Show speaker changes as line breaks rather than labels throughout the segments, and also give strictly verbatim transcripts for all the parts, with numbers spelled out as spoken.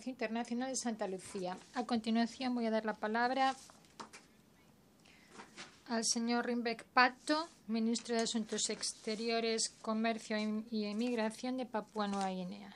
Comercio Internacional de Santa Lucía. A continuación voy a dar la palabra al señor Rimbeck Pato, ministro de Asuntos Exteriores, Comercio y Emigración de Papúa Nueva Guinea.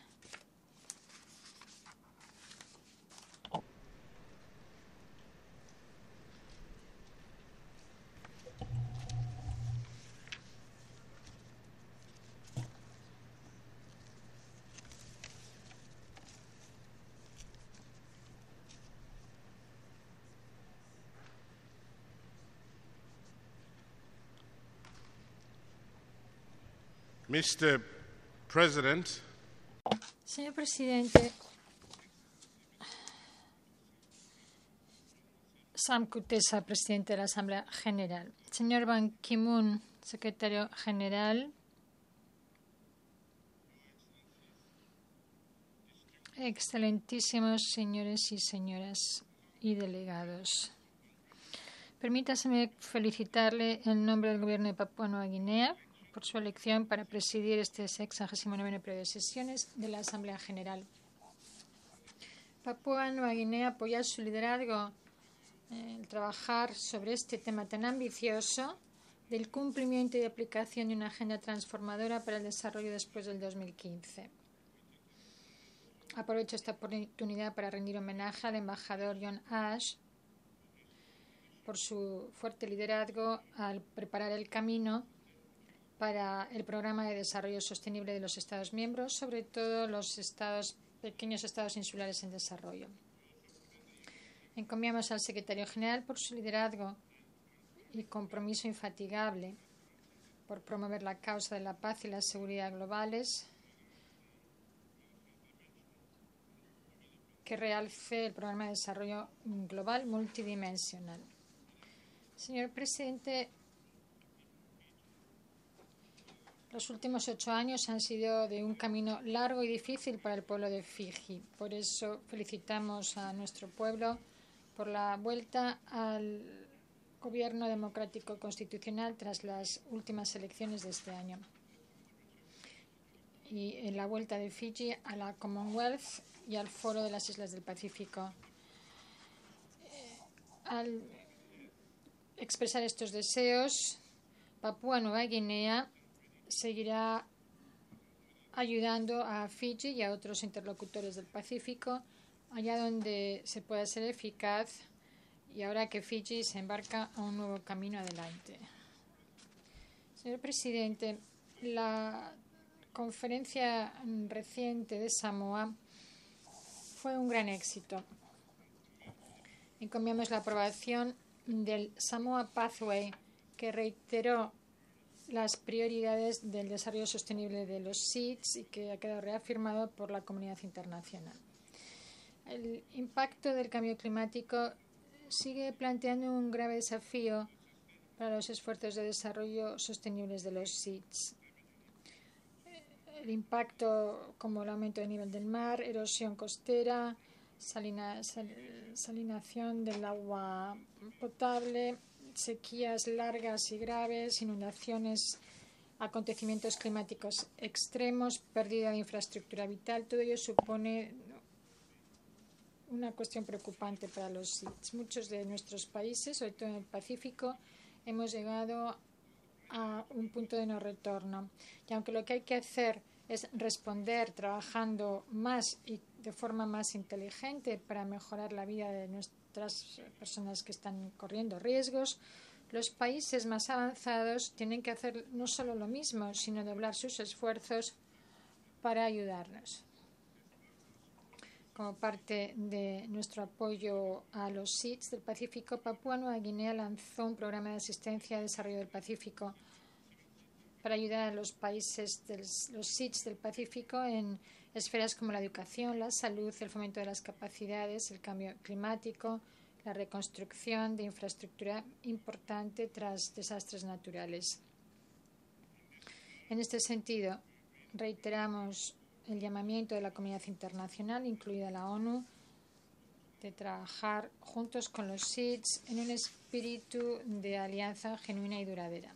Mister President,
Señor presidente, Sam Kutesa, presidente de la Asamblea General, señor Ban Ki-moon, secretario general, excelentísimos señores y señoras y delegados. Permítaseme felicitarle en nombre del Gobierno de Papúa Nueva Guinea por su elección para presidir este sexagésimo noveno periodo de sesiones de la Asamblea General. Papúa Nueva Guinea apoya su liderazgo en trabajar sobre este tema tan ambicioso del cumplimiento y aplicación de una agenda transformadora para el desarrollo después del dos mil quince. Aprovecho esta oportunidad para rendir homenaje al embajador John Ash por su fuerte liderazgo al preparar el camino para el Programa de Desarrollo Sostenible de los Estados miembros, sobre todo los estados, pequeños estados insulares en desarrollo. Encomiamos al secretario general por su liderazgo y compromiso infatigable por promover la causa de la paz y la seguridad globales, que realce el Programa de Desarrollo Global Multidimensional. Señor presidente, los últimos ocho años han sido de un camino largo y difícil para el pueblo de Fiji. Por eso felicitamos a nuestro pueblo por la vuelta al gobierno democrático constitucional tras las últimas elecciones de este año y en la vuelta de Fiji a la Commonwealth y al Foro de las Islas del Pacífico. Al expresar estos deseos, Papúa Nueva Guinea seguirá ayudando a Fiji y a otros interlocutores del Pacífico allá donde se pueda ser eficaz y ahora que Fiji se embarca a un nuevo camino adelante. Señor presidente, la conferencia reciente de Samoa fue un gran éxito. Encomiamos la aprobación del Samoa Pathway, que reiteró las prioridades del desarrollo sostenible de los S I D S y que ha quedado reafirmado por la comunidad internacional. El impacto del cambio climático sigue planteando un grave desafío para los esfuerzos de desarrollo sostenibles de los S I D S. El impacto como el aumento del nivel del mar, erosión costera, salina, sal, salinación del agua potable, sequías largas y graves, inundaciones, acontecimientos climáticos extremos, pérdida de infraestructura vital, todo ello supone una cuestión preocupante para los S I D S. Muchos de nuestros países, sobre todo en el Pacífico, hemos llegado a un punto de no retorno. Y aunque lo que hay que hacer es responder trabajando más y de forma más inteligente para mejorar la vida de nuestras personas que están corriendo riesgos, los países más avanzados tienen que hacer no solo lo mismo, sino doblar sus esfuerzos para ayudarnos. Como parte de nuestro apoyo a los S I D S del Pacífico, Papúa Nueva Guinea lanzó un programa de asistencia al desarrollo del Pacífico para ayudar a los países de los S I D S del Pacífico en esferas como la educación, la salud, el fomento de las capacidades, el cambio climático, la reconstrucción de infraestructura importante tras desastres naturales. En este sentido, reiteramos el llamamiento de la comunidad internacional, incluida la ONU, de trabajar juntos con los S I D S en un espíritu de alianza genuina y duradera.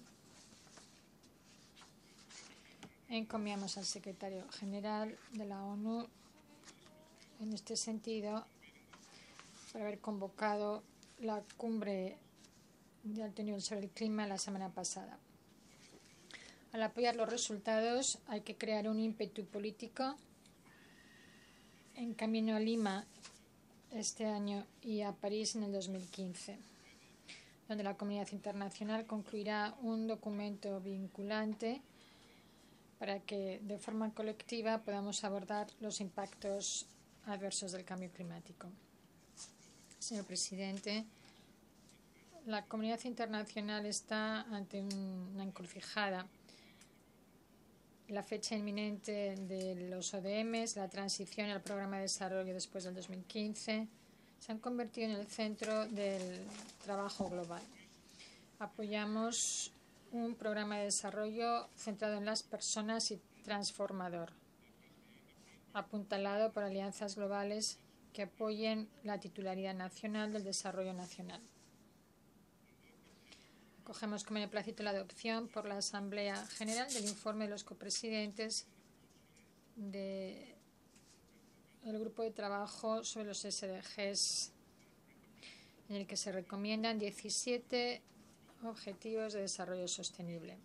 Encomiamos al secretario general de la ONU en este sentido por haber convocado la cumbre de alto nivel sobre el clima la semana pasada. Al apoyar los resultados hay que crear un ímpetu político en camino a Lima este año y a París en el dos mil quince, donde la comunidad internacional concluirá un documento vinculante para que de forma colectiva podamos abordar los impactos adversos del cambio climático. Señor presidente, la comunidad internacional está ante una encrucijada. La fecha inminente de los O D Ms, la transición al programa de desarrollo después del dos mil quince, se han convertido en el centro del trabajo global. Apoyamos un programa de desarrollo centrado en las personas y transformador, apuntalado por alianzas globales que apoyen la titularidad nacional del desarrollo nacional. Cogemos con beneplácito la adopción por la Asamblea General del informe de los copresidentes del Grupo de Trabajo sobre los S D Gs, en el que se recomiendan diecisiete objetivos de desarrollo sostenible.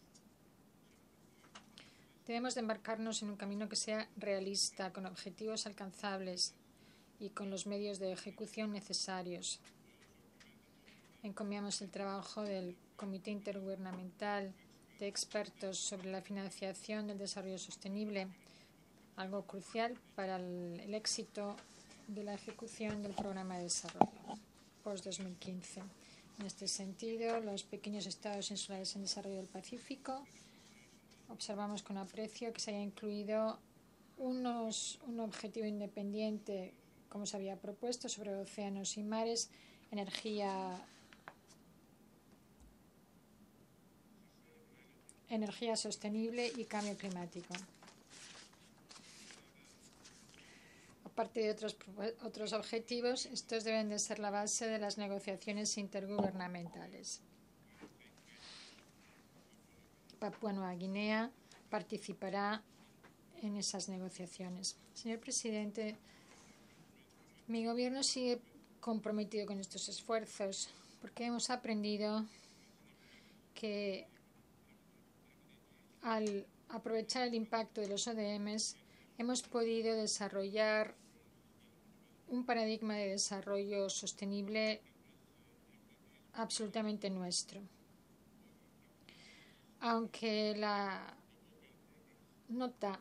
Debemos de embarcarnos en un camino que sea realista, con objetivos alcanzables y con los medios de ejecución necesarios. Encomiamos el trabajo del Comité Intergubernamental de Expertos sobre la Financiación del Desarrollo Sostenible, algo crucial para el, el éxito de la ejecución del Programa de Desarrollo post dos mil quince. En este sentido, los pequeños estados insulares en desarrollo del Pacífico, observamos con aprecio que se haya incluido unos, un objetivo independiente, como se había propuesto, sobre océanos y mares, energía energía sostenible y cambio climático. Aparte de otros, otros objetivos, estos deben de ser la base de las negociaciones intergubernamentales. Papúa Nueva Guinea participará en esas negociaciones. Señor presidente, mi gobierno sigue comprometido con estos esfuerzos porque hemos aprendido que al aprovechar el impacto de los O D Ms hemos podido desarrollar un paradigma de desarrollo sostenible absolutamente nuestro. Aunque la nota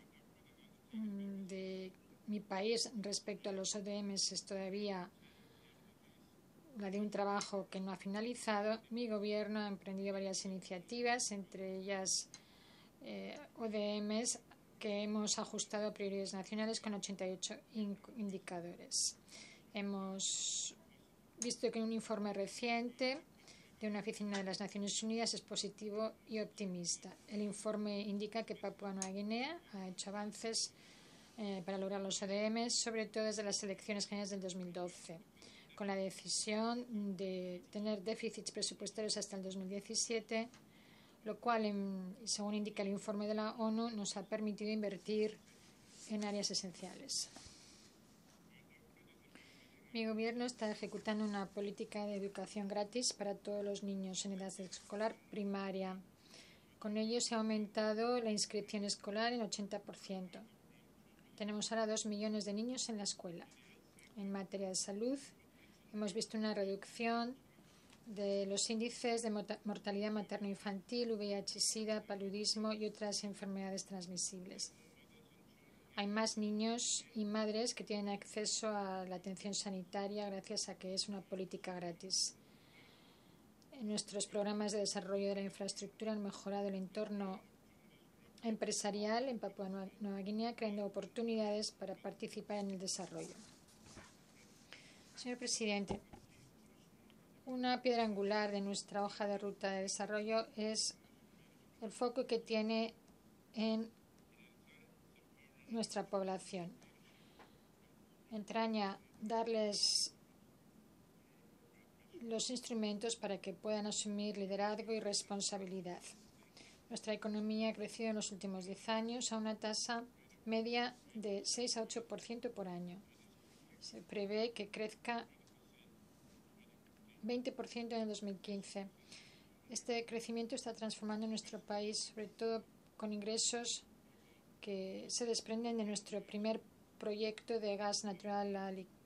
de mi país respecto a los O D Ms es todavía la de un trabajo que no ha finalizado, mi gobierno ha emprendido varias iniciativas, entre ellas eh, O D Ms que hemos ajustado a prioridades nacionales con ochenta y ocho indicadores. Hemos visto que un informe reciente de una oficina de las Naciones Unidas es positivo y optimista. El informe indica que Papúa Nueva Guinea ha hecho avances eh, para lograr los O D Ms, sobre todo desde las elecciones generales del dos mil doce, con la decisión de tener déficits presupuestarios hasta el dos mil diecisiete, lo cual, en, según indica el informe de la ONU, nos ha permitido invertir en áreas esenciales. Mi gobierno está ejecutando una política de educación gratis para todos los niños en edad escolar primaria. Con ello se ha aumentado la inscripción escolar en ochenta por ciento. Tenemos ahora dos millones de niños en la escuela. En materia de salud, hemos visto una reducción de los índices de mortalidad materno-infantil, V I H, SIDA, paludismo y otras enfermedades transmisibles. Hay más niños y madres que tienen acceso a la atención sanitaria gracias a que es una política gratis. En nuestros programas de desarrollo de la infraestructura han mejorado el entorno empresarial en Papúa Nueva Guinea, creando oportunidades para participar en el desarrollo. Señor presidente, una piedra angular de nuestra hoja de ruta de desarrollo es el foco que tiene en nuestra población. Entraña darles los instrumentos para que puedan asumir liderazgo y responsabilidad. Nuestra economía ha crecido en los últimos diez años a una tasa media de seis a ocho por ciento por año. Se prevé que crezca veinte por ciento en el dos mil quince. Este crecimiento está transformando nuestro país, sobre todo con ingresos que se desprenden de nuestro primer proyecto de gas natural li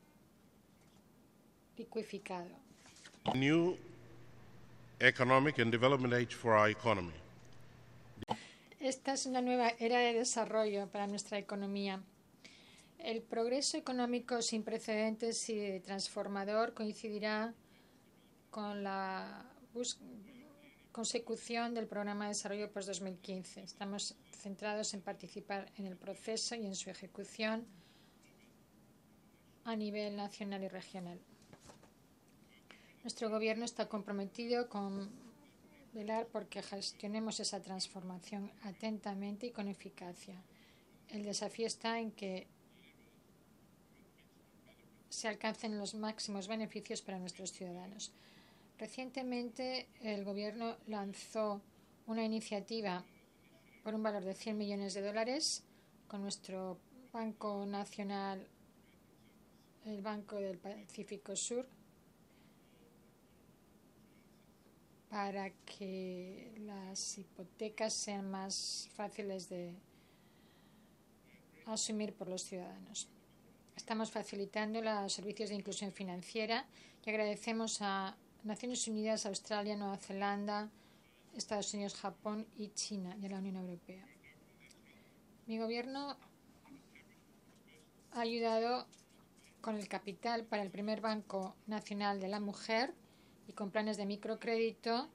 liquificado.
New economic and development age for our economy.
Esta es una nueva era de desarrollo para nuestra economía. El progreso económico sin precedentes y transformador coincidirá con la consecución del Programa de Desarrollo post dos mil quince. Estamos centrados en participar en el proceso y en su ejecución a nivel nacional y regional. Nuestro Gobierno está comprometido con velar porque gestionemos esa transformación atentamente y con eficacia. El desafío está en que se alcancen los máximos beneficios para nuestros ciudadanos. Recientemente, el Gobierno lanzó una iniciativa por un valor de cien millones de dólares con nuestro Banco Nacional, el Banco del Pacífico Sur, para que las hipotecas sean más fáciles de asumir por los ciudadanos. Estamos facilitando los servicios de inclusión financiera y agradecemos a Naciones Unidas, Australia, Nueva Zelanda, Estados Unidos, Japón y China y a la Unión Europea. Mi gobierno ha ayudado con el capital para el primer Banco Nacional de la Mujer y con planes de microcrédito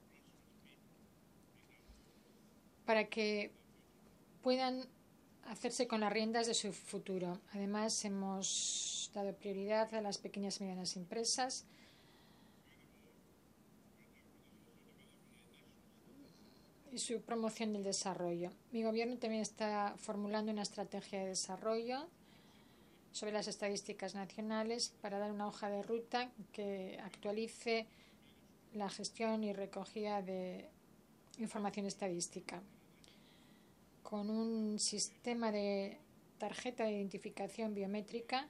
para que puedan hacerse con las riendas de su futuro. Además, hemos dado prioridad a las pequeñas y medianas empresas y su promoción del desarrollo. Mi gobierno también está formulando una estrategia de desarrollo sobre las estadísticas nacionales para dar una hoja de ruta que actualice la gestión y recogida de información estadística con un sistema de tarjeta de identificación biométrica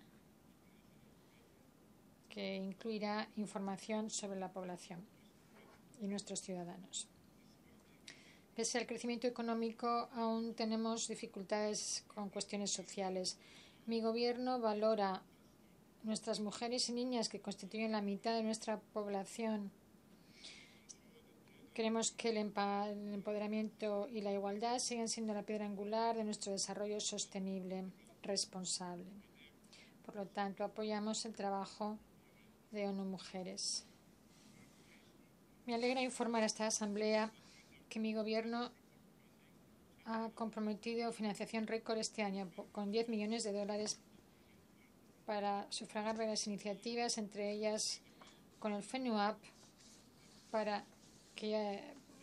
que incluirá información sobre la población y nuestros ciudadanos. Pese al crecimiento económico, aún tenemos dificultades con cuestiones sociales. Mi gobierno valora nuestras mujeres y niñas que constituyen la mitad de nuestra población. Queremos que el empoderamiento y la igualdad sigan siendo la piedra angular de nuestro desarrollo sostenible, responsable. Por lo tanto, apoyamos el trabajo de ONU Mujeres. Me alegra informar a esta Asamblea que mi gobierno ha comprometido financiación récord este año con diez millones de dólares para sufragar varias iniciativas, entre ellas con el FENUAP, para que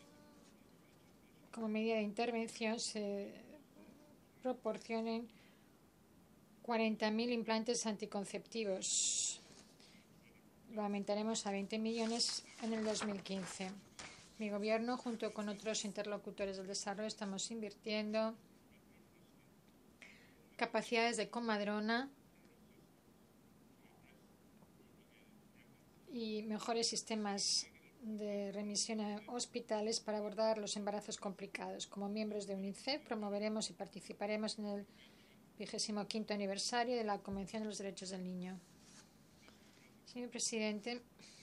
como medida de intervención se proporcionen cuarenta mil implantes anticonceptivos. Lo aumentaremos a veinte millones en el dos mil quince. Mi gobierno, junto con otros interlocutores del desarrollo, estamos invirtiendo capacidades de comadrona y mejores sistemas de remisión a hospitales para abordar los embarazos complicados. Como miembros de UNICEF, promoveremos y participaremos en el vigésimo quinto aniversario de la Convención de los Derechos del Niño. Señor presidente,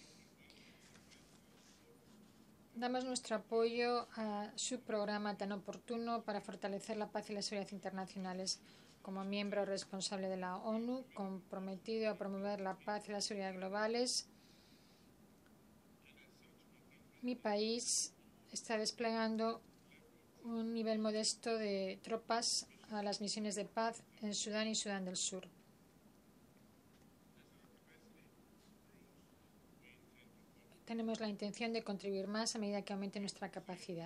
damos nuestro apoyo a su programa tan oportuno para fortalecer la paz y la seguridad internacionales. Como miembro responsable de la ONU, comprometido a promover la paz y la seguridad globales, mi país está desplegando un nivel modesto de tropas a las misiones de paz en Sudán y Sudán del Sur. Tenemos la intención de contribuir más a medida que aumente nuestra capacidad.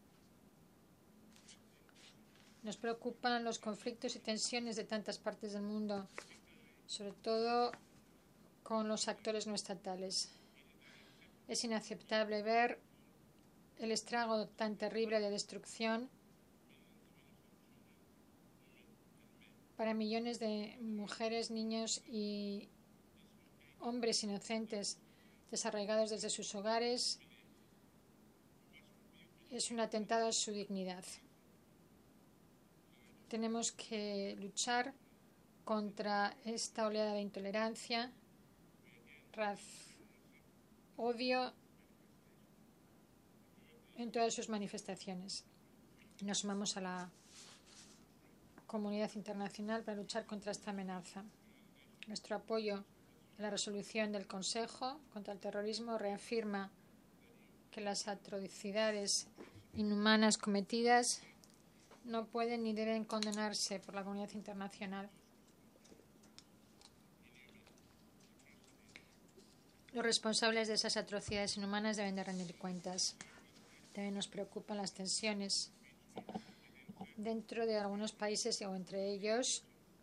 Nos preocupan los conflictos y tensiones de tantas partes del mundo, sobre todo con los actores no estatales. Es inaceptable ver el estrago tan terrible de destrucción para millones de mujeres, niños y hombres inocentes desarraigados desde sus hogares. Es un atentado a su dignidad. Tenemos que luchar contra esta oleada de intolerancia, raz, odio en todas sus manifestaciones. Nos sumamos a la comunidad internacional para luchar contra esta amenaza. Nuestro apoyo a la resolución del Consejo contra el terrorismo reafirma que las atrocidades inhumanas cometidas no pueden ni deben condenarse por la comunidad internacional. Los responsables de esas atrocidades inhumanas deben de rendir cuentas. También nos preocupan las tensiones dentro de algunos países o entre ellos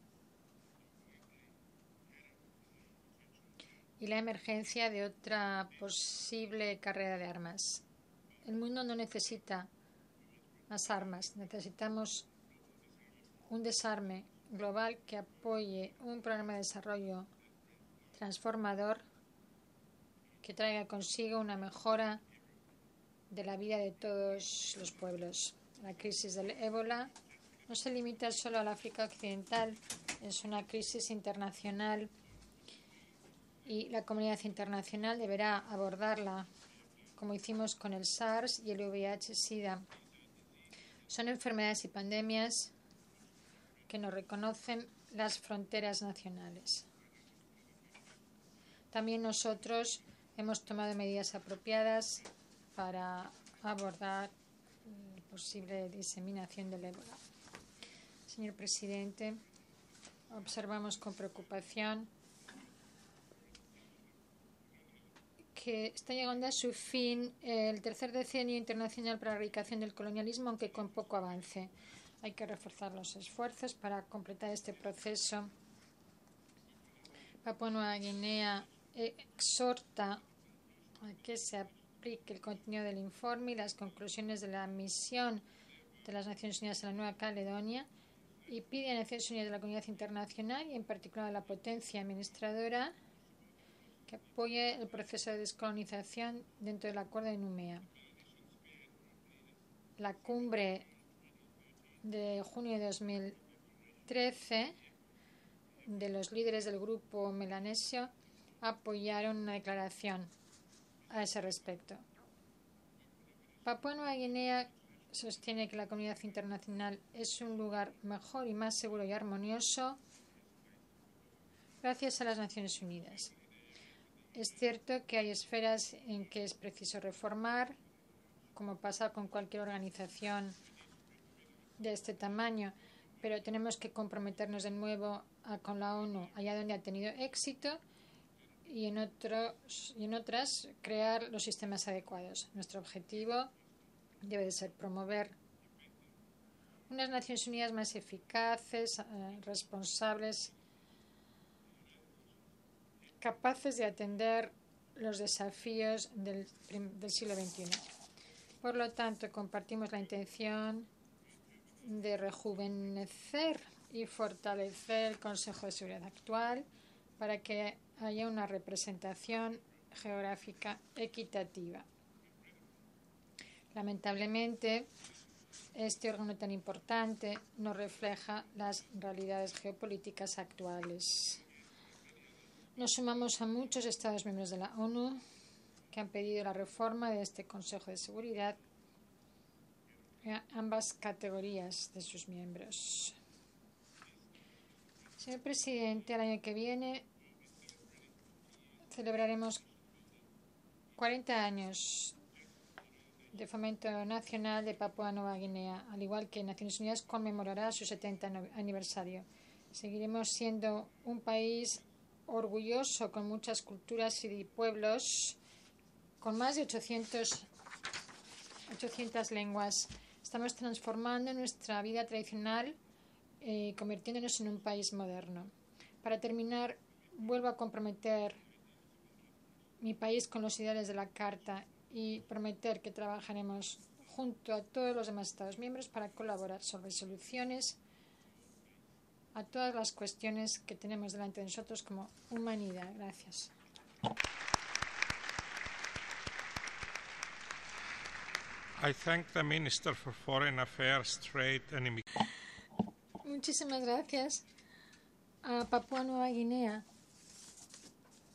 y la emergencia de otra posible carrera de armas. El mundo no necesita más armas. Necesitamos un desarme global que apoye un programa de desarrollo transformador que traiga consigo una mejora de la vida de todos los pueblos. La crisis del ébola no se limita solo al África Occidental, es una crisis internacional y la comunidad internacional deberá abordarla como hicimos con el SARS y el V I H SIDA. Son enfermedades y pandemias que no reconocen las fronteras nacionales. También nosotros hemos tomado medidas apropiadas para abordar la posible diseminación del ébola. Señor presidente, observamos con preocupación que está llegando a su fin el tercer decenio internacional para la erradicación del colonialismo, aunque con poco avance. Hay que reforzar los esfuerzos para completar este proceso. Papúa Nueva Guinea exhorta a que se aplique el contenido del informe y las conclusiones de la misión de las Naciones Unidas a la Nueva Caledonia y pide a las Naciones Unidas de la comunidad internacional y en particular a la potencia administradora que apoye el proceso de descolonización dentro del acuerdo de Numea. La cumbre de junio de dos mil trece de los líderes del grupo melanesio apoyaron una declaración a ese respecto. Papúa Nueva Guinea sostiene que la comunidad internacional es un lugar mejor y más seguro y armonioso gracias a las Naciones Unidas. Es cierto que hay esferas en que es preciso reformar, como pasa con cualquier organización de este tamaño, pero tenemos que comprometernos de nuevo a, con la ONU allá donde ha tenido éxito y en, otros, y en otras crear los sistemas adecuados. Nuestro objetivo debe de ser promover unas Naciones Unidas más eficaces, eh, responsables, capaces de atender los desafíos del, del siglo veintiuno. Por lo tanto, compartimos la intención de rejuvenecer y fortalecer el Consejo de Seguridad actual para que haya una representación geográfica equitativa. Lamentablemente, este órgano tan importante no refleja las realidades geopolíticas actuales. Nos sumamos a muchos Estados miembros de la ONU que han pedido la reforma de este Consejo de Seguridad a ambas categorías de sus miembros. Señor presidente, el año que viene celebraremos cuarenta años de fomento nacional de Papúa Nueva Guinea, al igual que Naciones Unidas conmemorará su setenta aniversario. Seguiremos siendo un país orgulloso con muchas culturas y pueblos, con más de ochocientas lenguas. Estamos transformando nuestra vida tradicional y eh, convirtiéndonos en un país moderno. Para terminar, vuelvo a comprometer mi país con los ideales de la Carta y prometer que trabajaremos junto a todos los demás Estados miembros para colaborar sobre soluciones a todas las cuestiones que tenemos delante de nosotros como humanidad. Gracias.
I thank the Minister for Foreign Affairs, Trade and Immigration.
Muchísimas gracias a Papúa Nueva Guinea